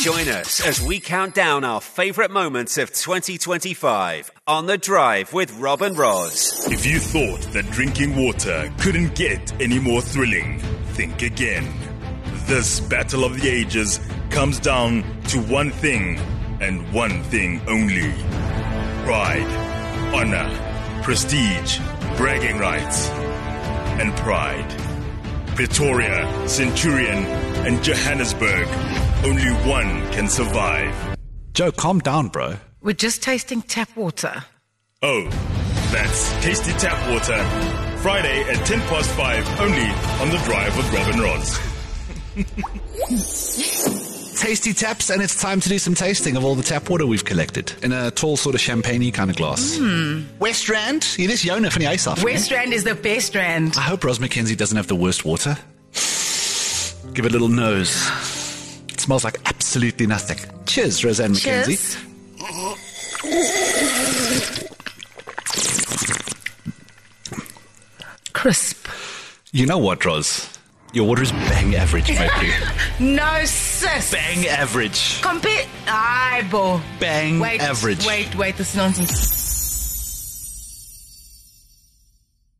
Join us as we count down our favourite moments of 2025 on The Drive with Rob and Roz. If you thought that drinking water couldn't get any more thrilling, think again. This battle of the ages comes down to one thing and one thing only. Pride, honor, prestige, bragging rights, and pride. Pretoria, Centurion, and Johannesburg. Only one can survive. Joe, calm down, bro. We're just tasting tap water. Oh, that's Tasty Tap Water. Friday at 5:10 only on The Drive with Rob and Roz. Tasty taps, and it's time to do some tasting of all the tap water we've collected in a tall sort of champagne-y kind of glass. West Rand, hier is Jona van die huis af. West Rand is the best Rand. I hope Ros McKenzie doesn't have the worst water. Give it a little nose. It smells like absolutely nothing. Cheers, Roseanne McKenzie. Cheers. Crisp. You know what, Ros? Your water is bang average, matey. No, sis. Bang average. Compare. Aye, bo. Bang average. Wait, this is nonsense.